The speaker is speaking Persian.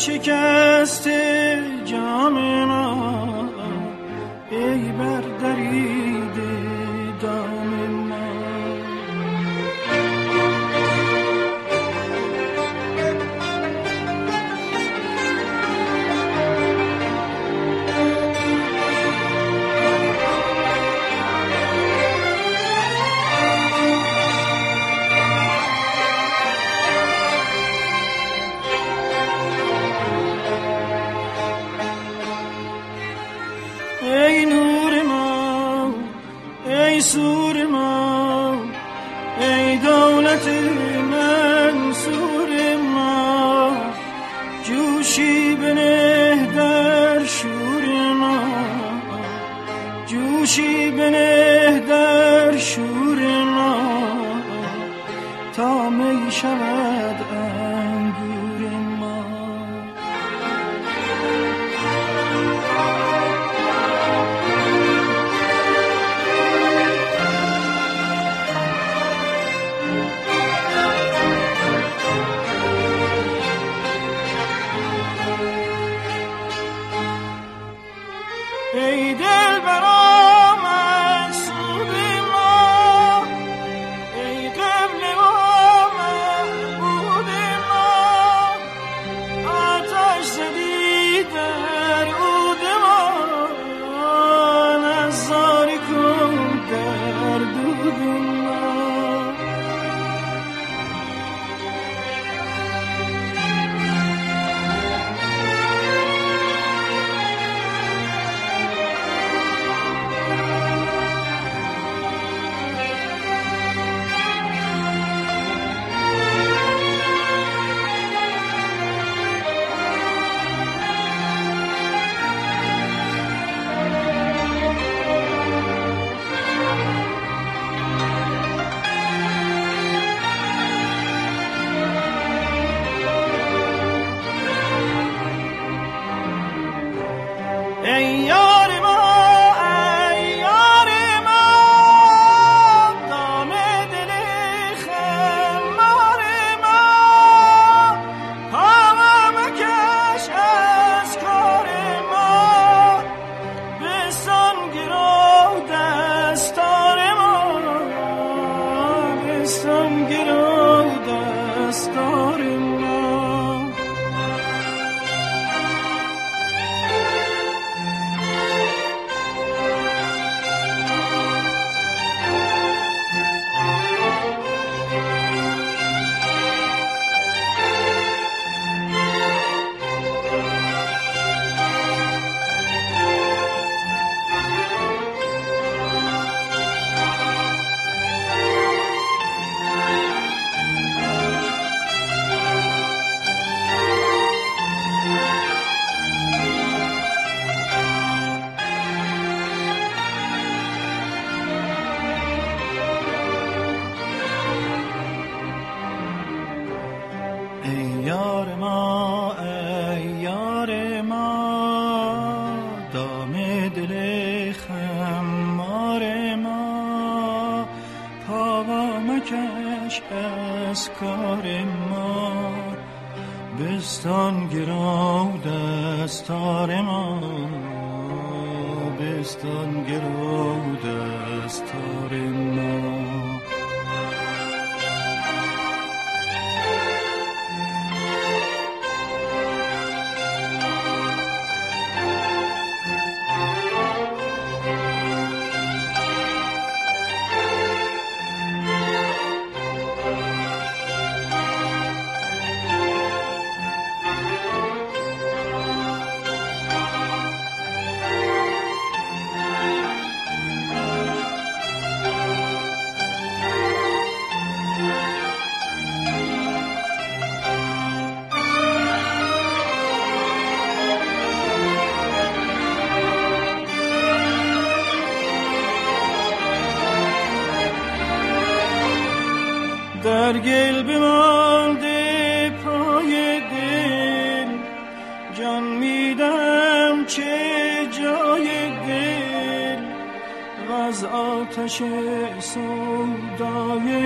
شکست جام ما، ای بردریده دام ما. ای نور ما، ای سور ما، ای دولت منصور ما، جوشی بنه در شور ما، جوشی بنه در شور ما، تا می شود انگور ما. ای دل برا منصوب ما، ای قبل ما معبود ما، آتش زدی در عود ما، نظاره کن در دود ما. ای یار ما، ای یار ما، دام دل خمار ما، پا مکش از کار ما، بستان گرو دستار ما، بستان گرو دستار ما. ای یار ما، ای یار ما، دام دل خمار ما، پا مکش از کار ما، بستان گرو دستار ما، بستان گرو دستار ما. در گل بمانده پای دل، جان میدم چه جای دل، و از آتش سودای